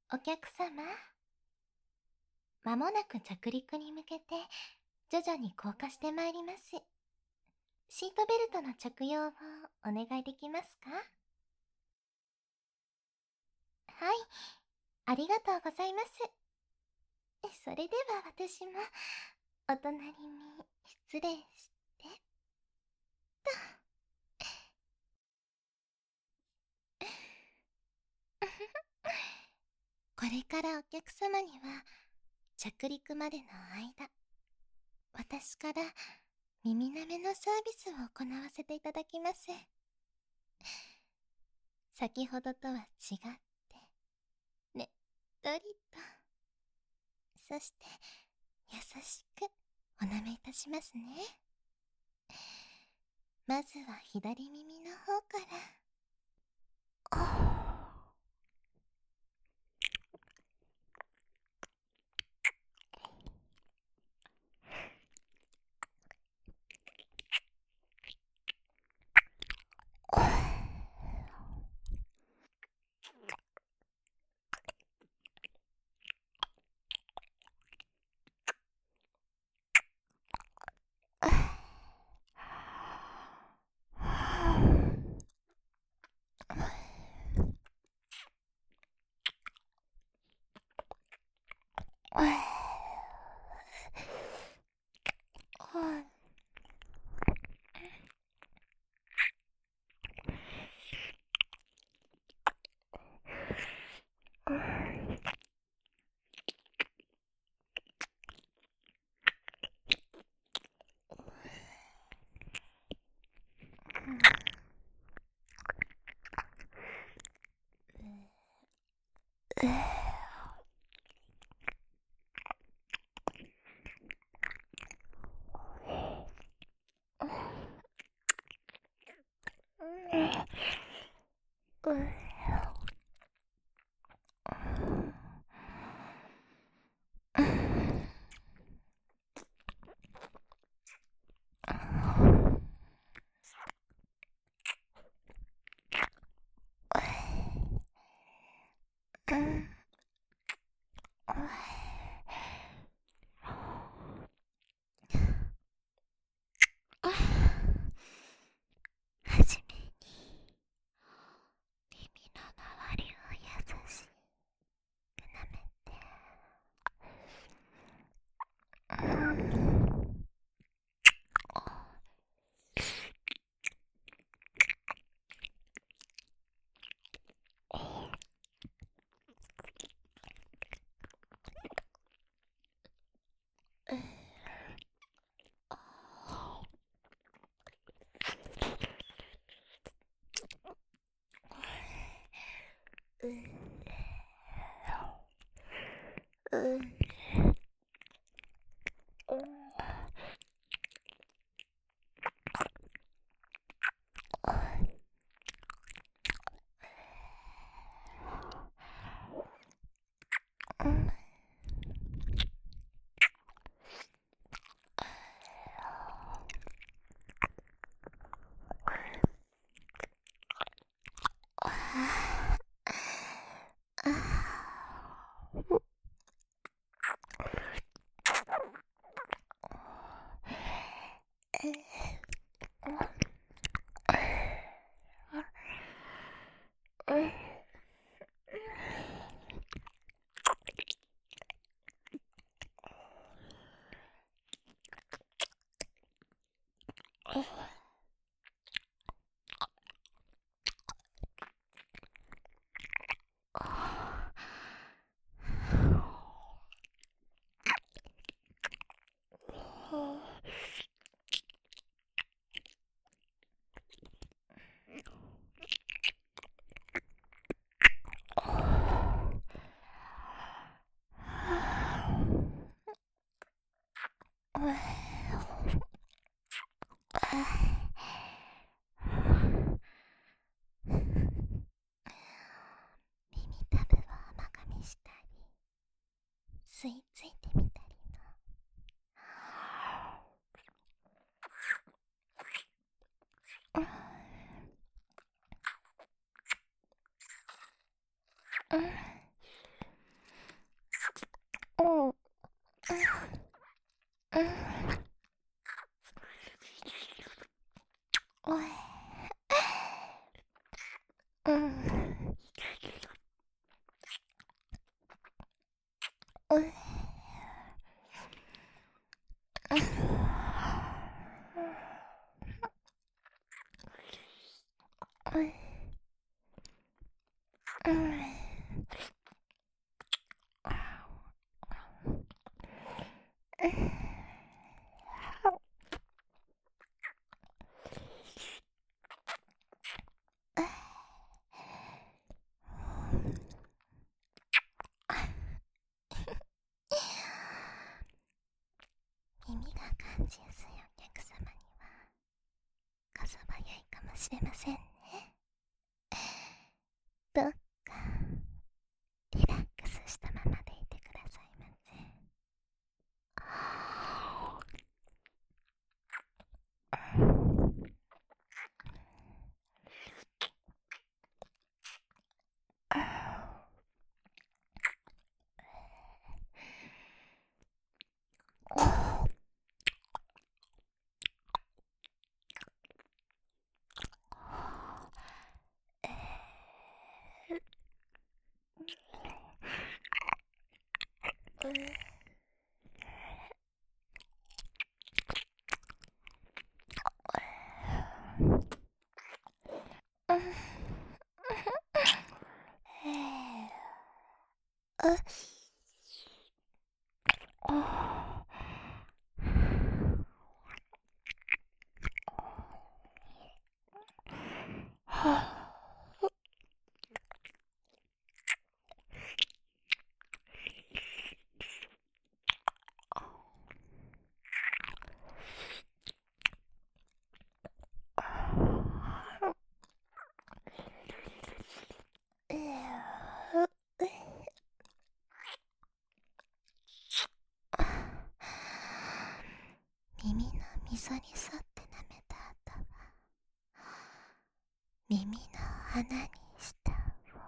お客様、まもなく着陸に向けて徐々に降下してまいります。シートベルトの着用をお願いできますか？はい、ありがとうございます。それでは私もお隣に失礼して。これからお客様には着陸までの間、私から耳舐めのサービスを行わせていただきます。先ほどとは違って、ねっとりと、そして優しくお舐めいたしますね。まずは左耳の方から。はじめに耳の周りを優しく舐めて、耳たぶを甘噛みしたり、吸い付いてみたりの。 うん。うん。おい。うん。おい。おい。うん。耳が感じやすいお客様にはこそばゆいかもしれませんね。どうかリラックスしたままでいてくださいませ。耳の溝に沿って舐めた後は耳の穴に舌を。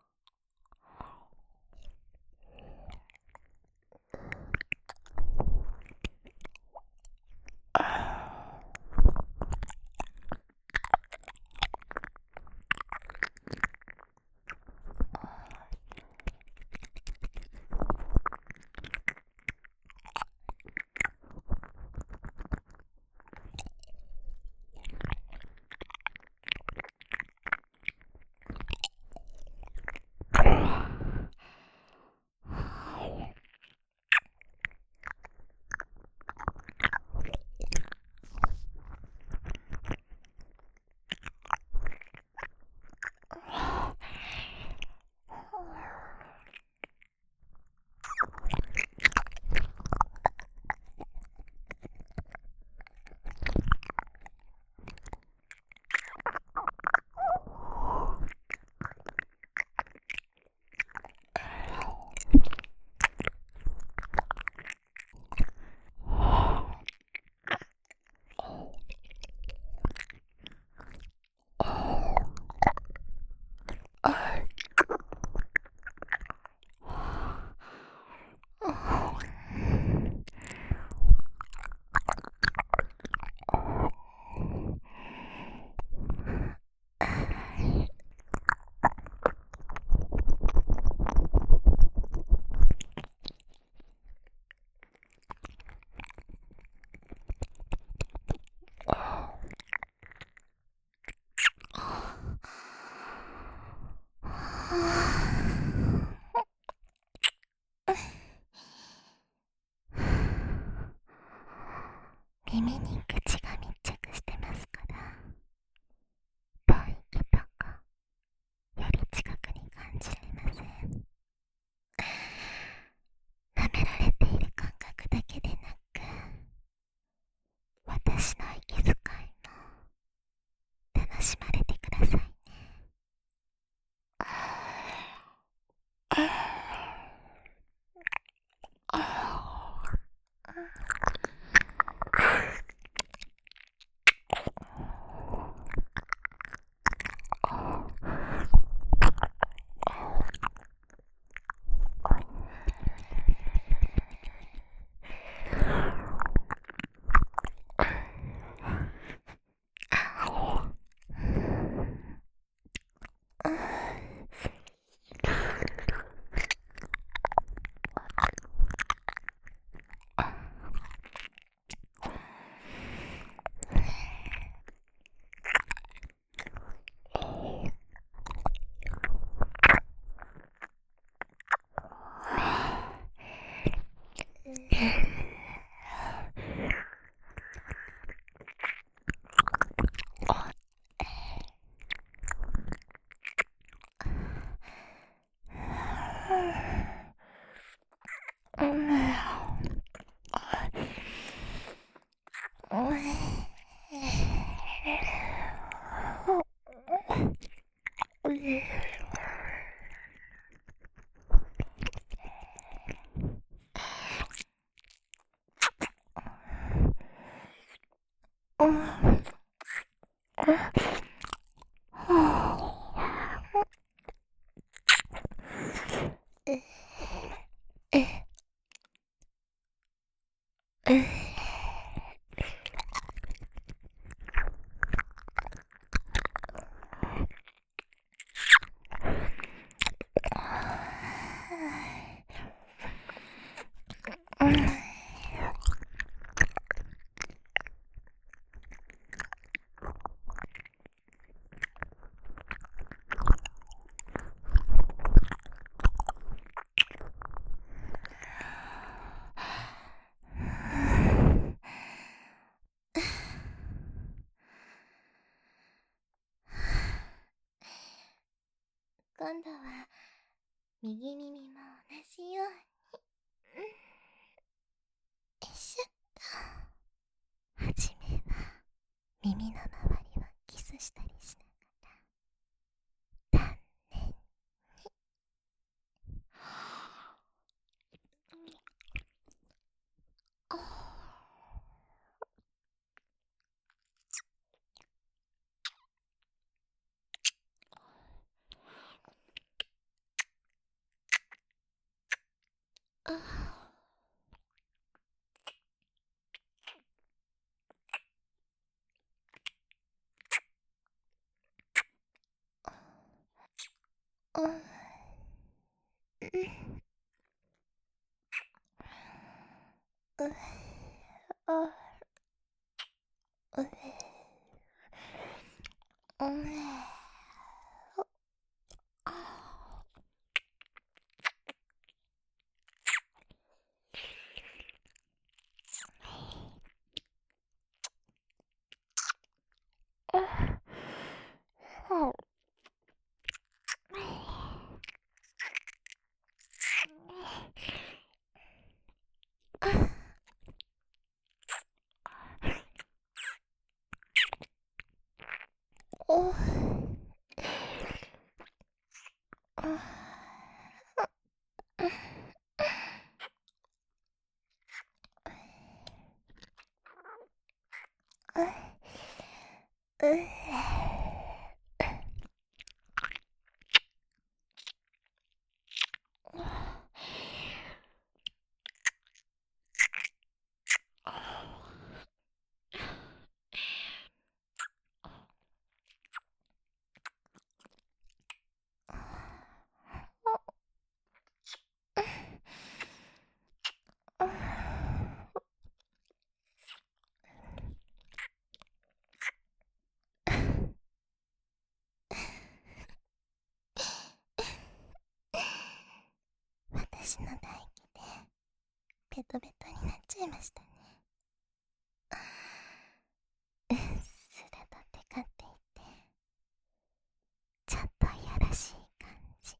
耳に口が密着してますから吐息とかより近くに感じられません。舐められている感覚だけでなく私の息遣いも楽しまれてくださいね。 今度は右耳も同じように。よいしょっと。はじめは耳の周りをキスしたりしながら、丹念に。私の唾液でベトベトになっちゃいましたね。うっすらとテカっていて、ちょっといやらしい感じ。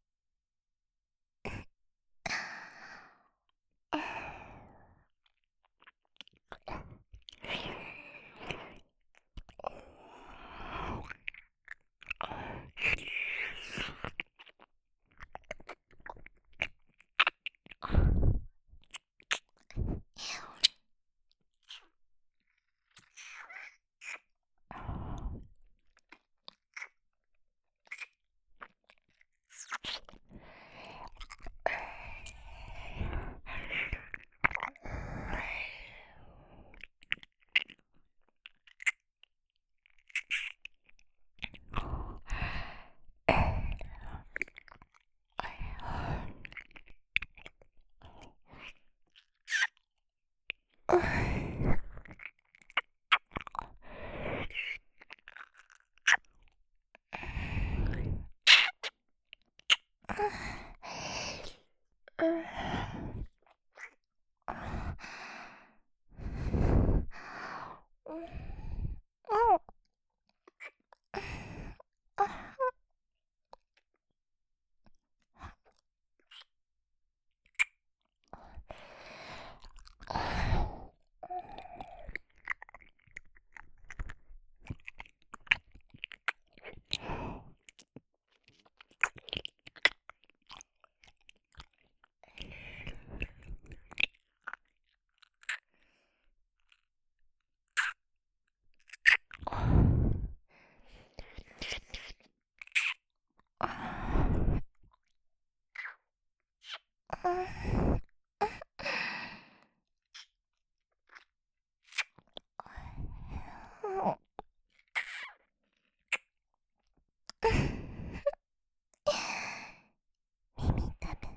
耳たぶも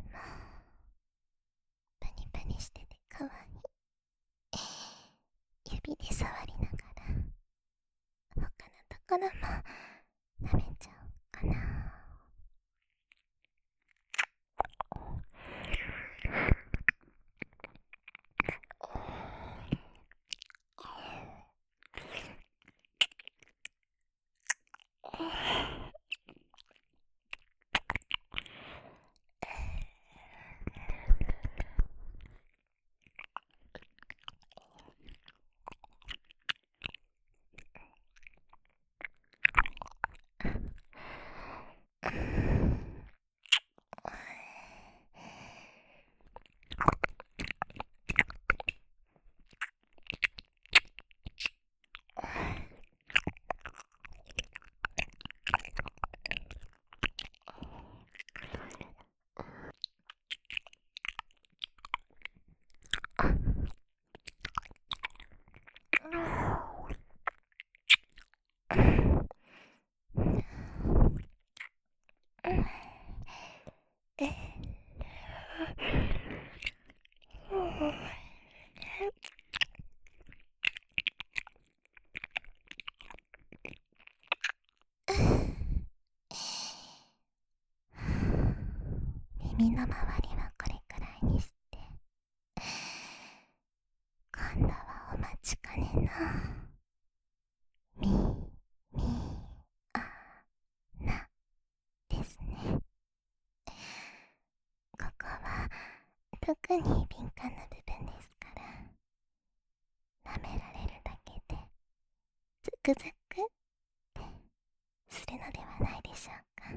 パニパニしててかわいい。指で触りながら他のところも舐めちゃおうかな。耳の周りはこれくらいにして、今度はお待ちかねのみみあなですね。ここは特に敏感な部分ですから、舐められるだけでズクズクってするのではないでしょうか。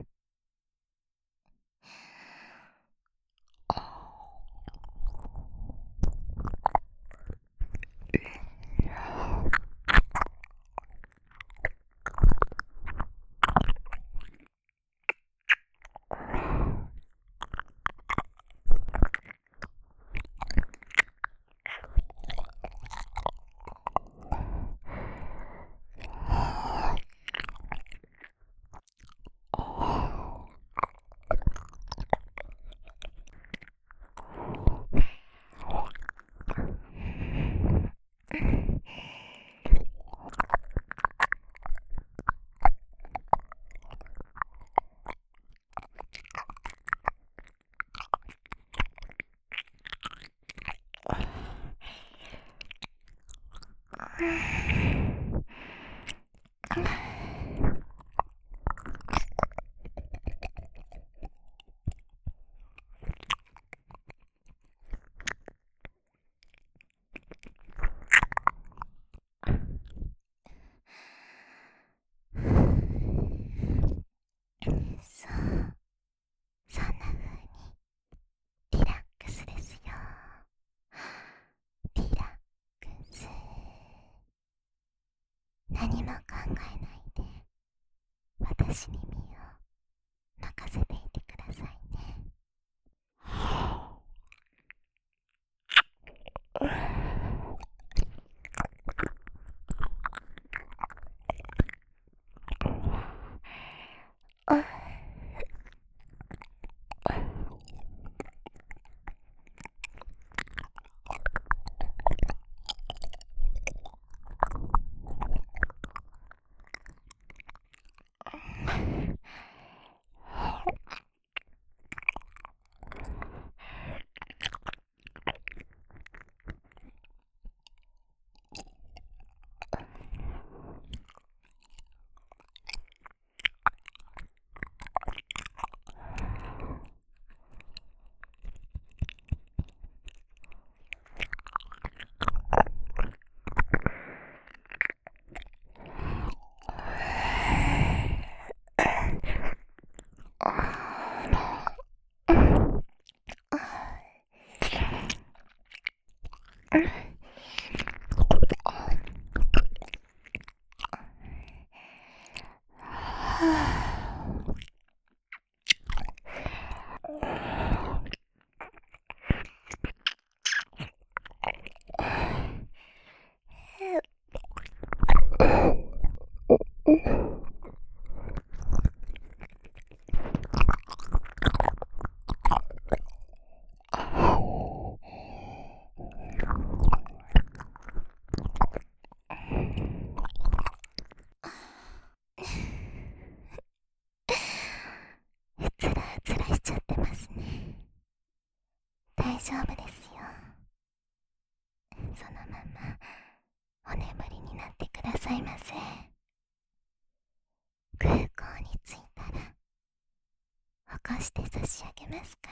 そう、そんな風にリラックスですよ。リラックス。何も考えないで私に身を任せていてくださいね。 うつらうつらしちゃってますね。大丈夫ですよ。そのままお眠りになってくださいませ。空港に着いたら起こして差し上げますから。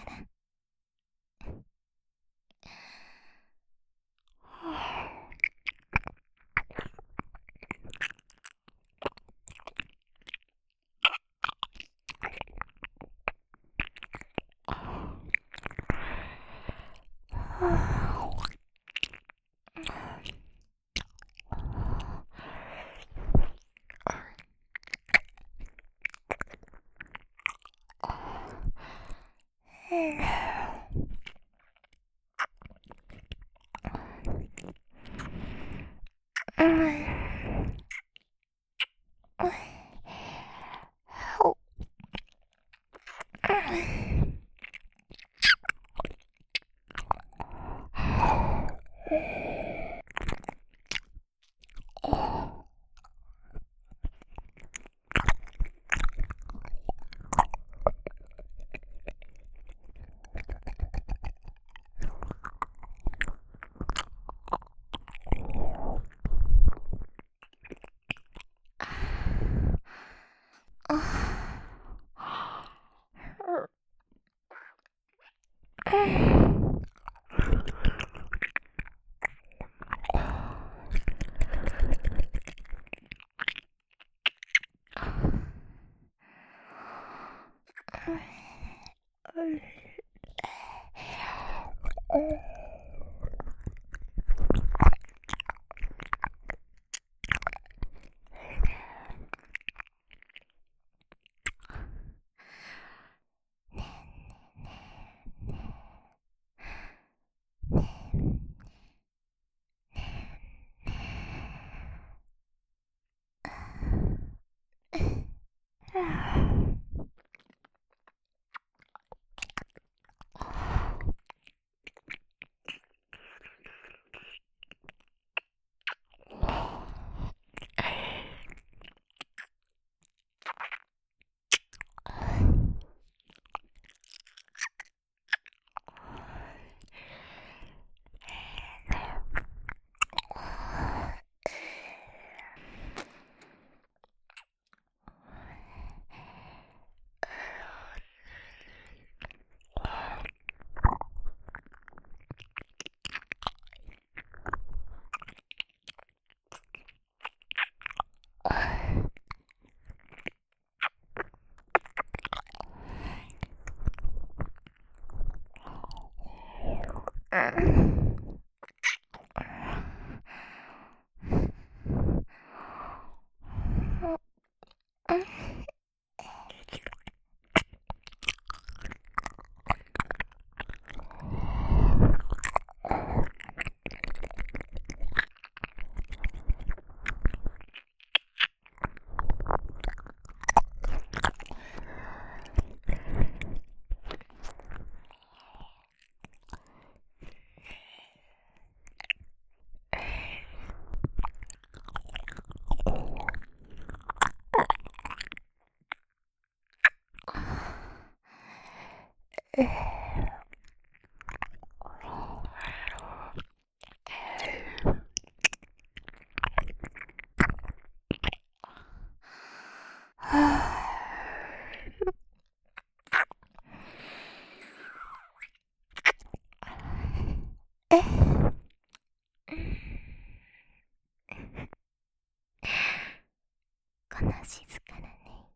この静かなね、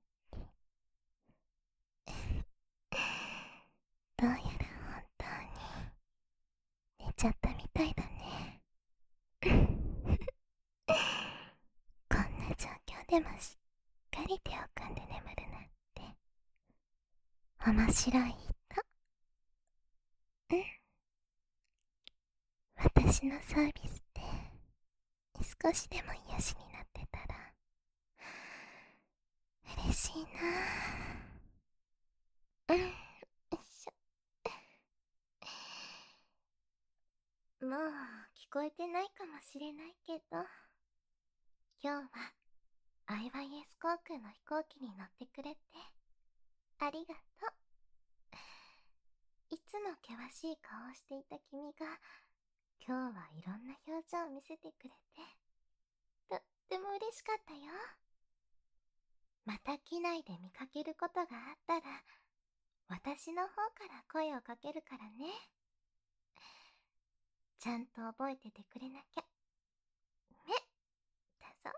どうやら本当に寝ちゃったみたいだね。こんな状況でもしっかり手を組んで眠るなんて面白い人。私のサービスで少しでも癒しになってたら嬉しいな。よいしょ。もう聞こえてないかもしれないけど、今日は IYS 航空の飛行機に乗ってくれてありがとう。いつも険しい顔をしていた君が今日はいろんな表情を見せてくれてとっても嬉しかったよ。また機内で見かけることがあったら私の方から声をかけるからね。ちゃんと覚えててくれなきゃ。ね、だぞ。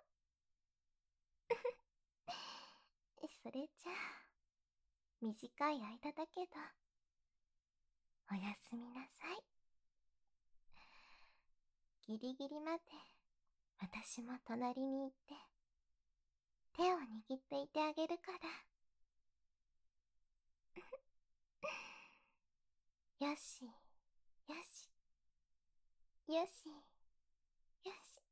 それじゃあ短い間だけどおやすみなさい。ギリギリまで私も隣に行って手を握っていてあげるから。よしよしよしよし。